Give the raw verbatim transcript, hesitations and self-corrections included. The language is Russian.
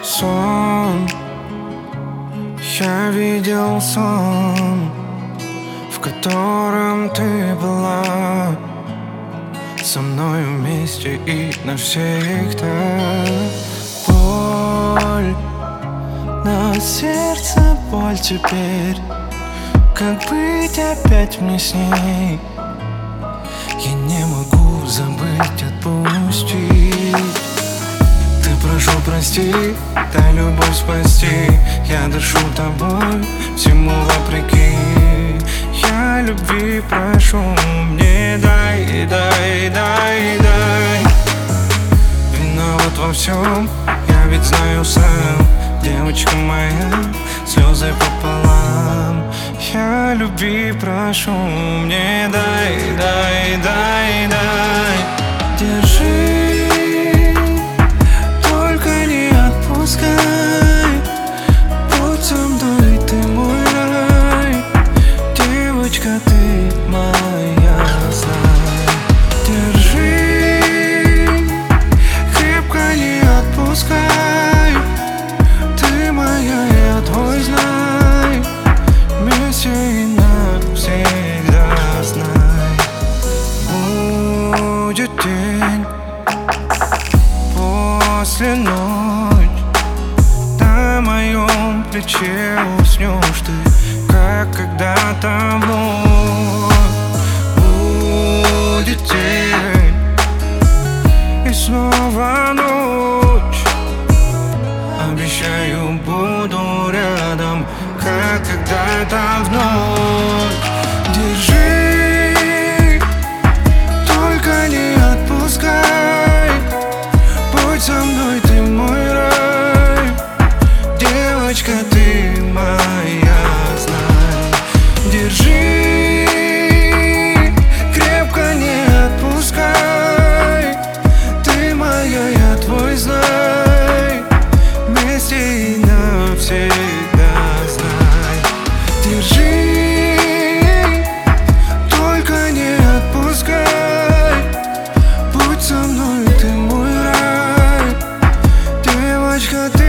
сон. Я видел сон, в котором ты была со мной вместе и навсегда. Боль на сердце, боль теперь. Как быть опять мне с ней? Я не могу забыть, отпустить. Ты прошу прости, дай любовь спасти. Я дышу тобой, всему вопреки. Я любви прошу, мне дай, дай, дай, дай. Виноват во всем, я ведь знаю сам. Девочка моя, слезы пополам. Я любви прошу, мне дай, дай, дай, дай. Держи, только не отпускай. Будь со мной, ты мой рай. Девочка, ты моя, знай. Держи, крепко не отпускай. Ты моя, я твой, знай. Вместе и навсегда, знай. Будет день, после ночь. На моем плече уснешь ты, как когда-то вновь. Будет день, и снова ночь. Обещаю, буду рядом, как когда-то вновь. Держи, только не отпускай. Будь со мной, ты мой рай. Девочка, ты моя, знай. Держи, крепко не отпускай. Ты моя, я твой, знай. Вместе и навсегда, знай. Держи, только не отпускай. Будь со мной, ты мой рай. Девочка, ты